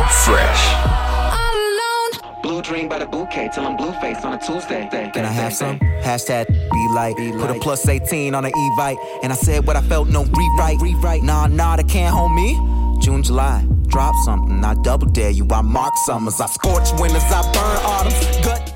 Fresh. Blue dream by the bouquet till I'm blue face on a Tuesday. Can I have some? Hashtag be like. Put a plus 18 on an Evite. And I said what I felt, no rewrite. Nah, they can't hold me. June, July, drop something. I double dare you. I mark summers. I scorch winters. I burn autumns. Gut